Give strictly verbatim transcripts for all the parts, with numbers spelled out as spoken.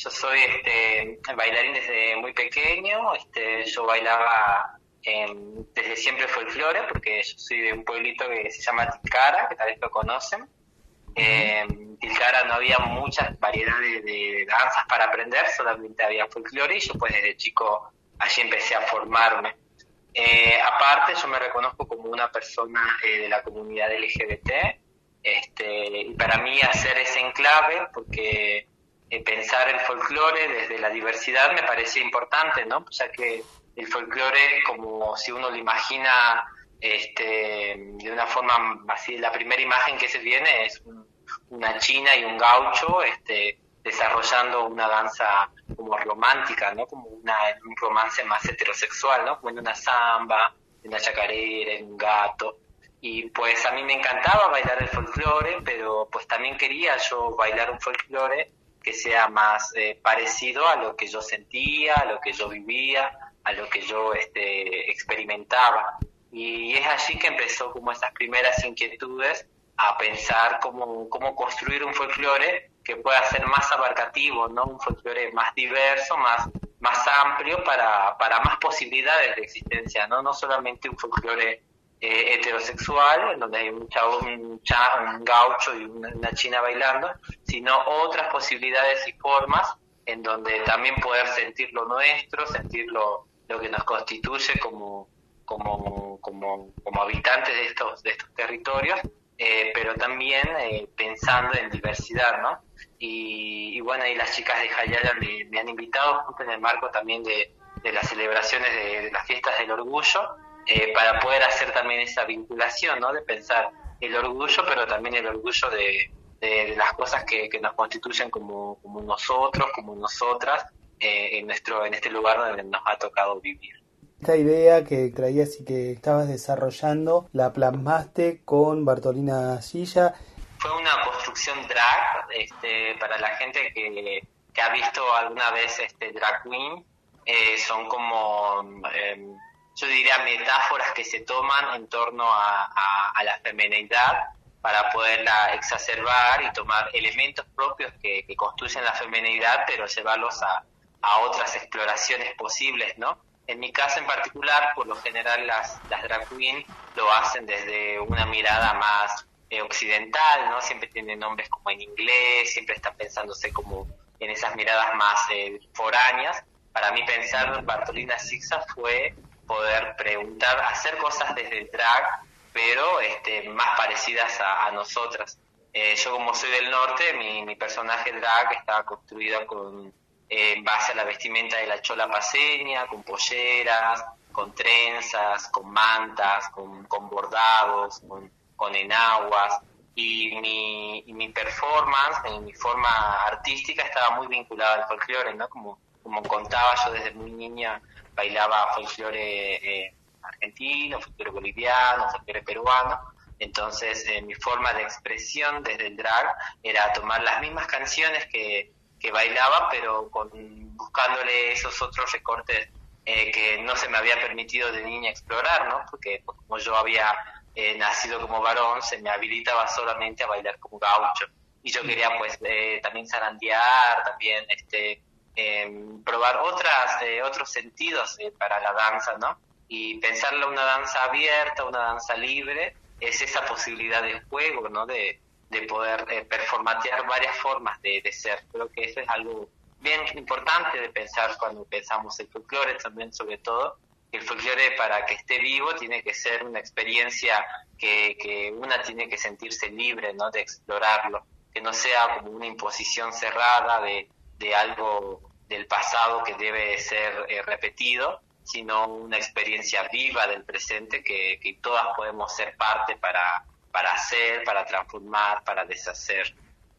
Yo soy este bailarín desde muy pequeño. Este, yo bailaba en, desde siempre folclore, porque yo soy de un pueblito que se llama Tilcara, que tal vez lo conocen. Eh, en Tilcara no había muchas variedades de danzas para aprender, solamente había folclore, y yo pues desde chico allí empecé a formarme. Eh, aparte, yo me reconozco como una persona eh, de la comunidad L G B T, este, y para mí hacer ese enclave, porque eh, pensar el folclore desde la diversidad me parece importante, ¿no? Ya que el folclore, como si uno lo imagina este, de una forma así, la primera imagen que se viene es un, una china y un gaucho este, desarrollando una danza como romántica, ¿no? Como una, un romance más heterosexual, ¿no? Como en una samba, en una chacarera, en un gato. Y pues a mí me encantaba bailar el folclore, pero pues también quería yo bailar un folclore que sea más eh, parecido a lo que yo sentía, a lo que yo vivía, a lo que yo este, experimentaba. Y es allí que empezó como esas primeras inquietudes a pensar cómo, cómo construir un folclore que pueda ser más abarcativo, ¿no? Un folclore más diverso, más, más amplio para, para más posibilidades de existencia, ¿no? No solamente un folclore eh, heterosexual, en donde hay un, chavo, un, cha, un gaucho y una, una china bailando, sino otras posibilidades y formas en donde también poder sentir lo nuestro, sentir lo, lo que nos constituye como, como, como, como habitantes de estos, de estos territorios, eh, pero también eh, pensando en diversidad, ¿no? Y, y bueno, y las chicas de Jayala me, me han invitado justo en el marco también de, de las celebraciones de, de las fiestas del orgullo, eh, para poder hacer también esa vinculación, ¿no? De pensar el orgullo, pero también el orgullo de, de, de las cosas que, que nos constituyen como, como nosotros, como nosotras, eh, en nuestro en este lugar donde nos ha tocado vivir. Esta idea que traías y que estabas desarrollando, la plasmaste con Bartolina Silla. Fue una construcción drag, este, para la gente que, que ha visto alguna vez este drag queen, eh, son como, eh, yo diría, metáforas que se toman en torno a, a, a la femineidad para poderla exacerbar y tomar elementos propios que, que construyen la femineidad, pero llevarlos a, a otras exploraciones posibles, ¿no? En mi caso en particular, por lo general las, las drag queen lo hacen desde una mirada más eh, occidental, ¿no? Siempre tienen nombres como en inglés, siempre están pensándose como en esas miradas más eh, foráneas. Para mí pensar Bartolina Silla fue poder preguntar, hacer cosas desde el drag, pero este, más parecidas a, a nosotras. Eh, yo como soy del norte, mi, mi personaje drag estaba construido con... en base a la vestimenta de la chola paceña, con polleras, con trenzas, con mantas, con, con bordados, con, con enaguas, y mi, y mi performance, y mi forma artística estaba muy vinculada al folclore, ¿no? Como, como contaba, yo desde muy niña bailaba folclore eh, argentino, folclore boliviano, folclore peruano. Entonces eh, mi forma de expresión desde el drag era tomar las mismas canciones que que bailaba, pero con buscándole esos otros recortes eh, que no se me había permitido de niña explorar, ¿no? Porque como yo había eh, nacido como varón, se me habilitaba solamente a bailar como gaucho. Y yo quería, pues, eh, también zarandear, también este eh, probar otras eh, otros sentidos eh, para la danza, ¿no? Y pensarla una danza abierta, una danza libre, es esa posibilidad de juego, ¿no? De de poder eh, performatear varias formas de, de ser. Creo que eso es algo bien importante de pensar cuando pensamos el folclore, también sobre todo. El folclore, para que esté vivo, tiene que ser una experiencia que, que una tiene que sentirse libre, ¿no? De explorarlo, que no sea como una imposición cerrada de, de algo del pasado que debe ser eh, repetido, sino una experiencia viva del presente que, que todas podemos ser parte para para hacer, para transformar, para deshacer.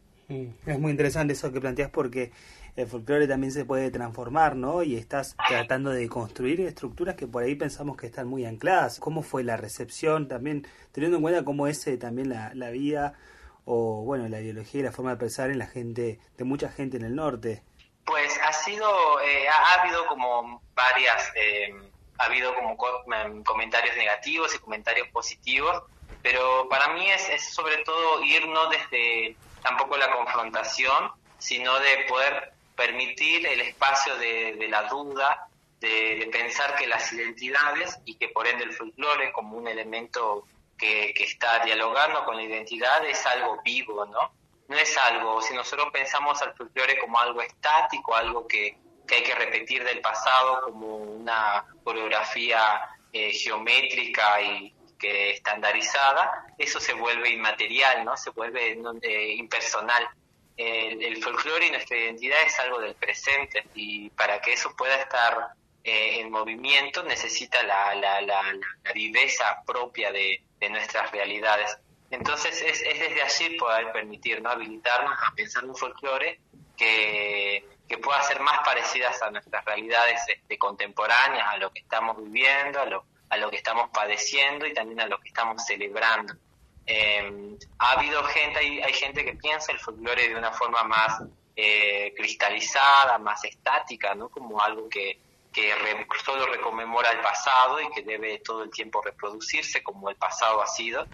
Es muy interesante eso que planteas, porque el folclore también se puede transformar, ¿no? Y estás tratando de construir estructuras que por ahí pensamos que están muy ancladas. ¿Cómo fue la recepción también, teniendo en cuenta cómo es eh, también la, la vida o, bueno, la ideología y la forma de pensar en la gente, de mucha gente en el norte? Pues ha sido, eh, ha, ha habido como varias, eh, ha habido como co- comentarios negativos y comentarios positivos, pero para mí es, es sobre todo ir no desde tampoco la confrontación, sino de poder permitir el espacio de, de la duda, de, de pensar que las identidades y que por ende el folclore como un elemento que, que está dialogando con la identidad es algo vivo, ¿no? No es algo, si nosotros pensamos al folclore como algo estático, algo que, que hay que repetir del pasado como una coreografía eh, geométrica y que estandarizada, eso se vuelve inmaterial, ¿no? Se vuelve eh, impersonal. El, el folclore y nuestra identidad es algo del presente, y para que eso pueda estar eh, en movimiento necesita la, la, la, la viveza propia de, de nuestras realidades. Entonces es, es desde allí poder permitirnos, habilitarnos a pensar un folclore que, que pueda ser más parecidas a nuestras realidades este, contemporáneas, a lo que estamos viviendo, a lo, a lo que estamos padeciendo y también a lo que estamos celebrando. Eh, ha habido gente, hay, hay gente que piensa el folclore de una forma más eh, cristalizada, más estática, ¿no? Como algo que, que re, solo recomemora el pasado y que debe todo el tiempo reproducirse como el pasado ha sido,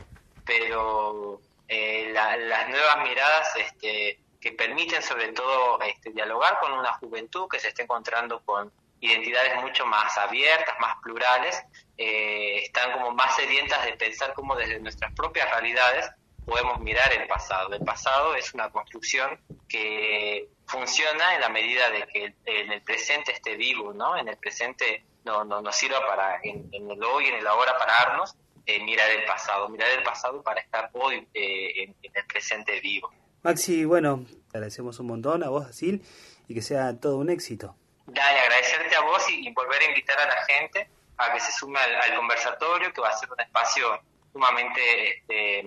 pero eh, la, las nuevas miradas este, que permiten sobre todo este, dialogar con una juventud que se está encontrando con identidades mucho más abiertas, más plurales, eh, están como más sedientas de pensar cómo desde nuestras propias realidades podemos mirar el pasado. El pasado es una construcción que funciona en la medida de que en el presente esté vivo, ¿no? En el presente no, no nos sirva para, en, en el hoy, en el ahora, pararnos, eh, mirar el pasado, mirar el pasado para estar hoy eh, en, en el presente vivo. Maxi, bueno, te agradecemos un montón a vos, Asil, y que sea todo un éxito. Dale, agradecerte a vos y, y volver a invitar a la gente a que se sume al, al conversatorio, que va a ser un espacio sumamente este,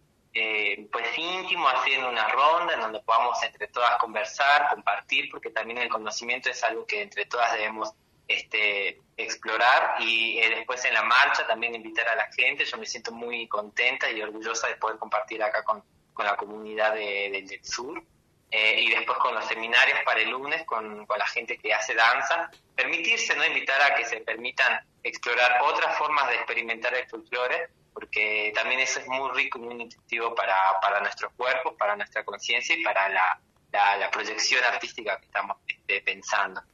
eh, pues íntimo, haciendo una ronda en donde podamos entre todas conversar, compartir, porque también el conocimiento es algo que entre todas debemos este, explorar, y eh, después en la marcha también invitar a la gente. Yo me siento muy contenta y orgullosa de poder compartir acá con, con la comunidad de, de, del sur. Eh, y después con los seminarios para el lunes, con, con la gente que hace danza, permitirse, ¿no? Invitar a que se permitan explorar otras formas de experimentar el folclore, porque también eso es muy rico y muy nutritivo para, para nuestros cuerpos, para nuestra conciencia y para la, la, la proyección artística que estamos este, pensando.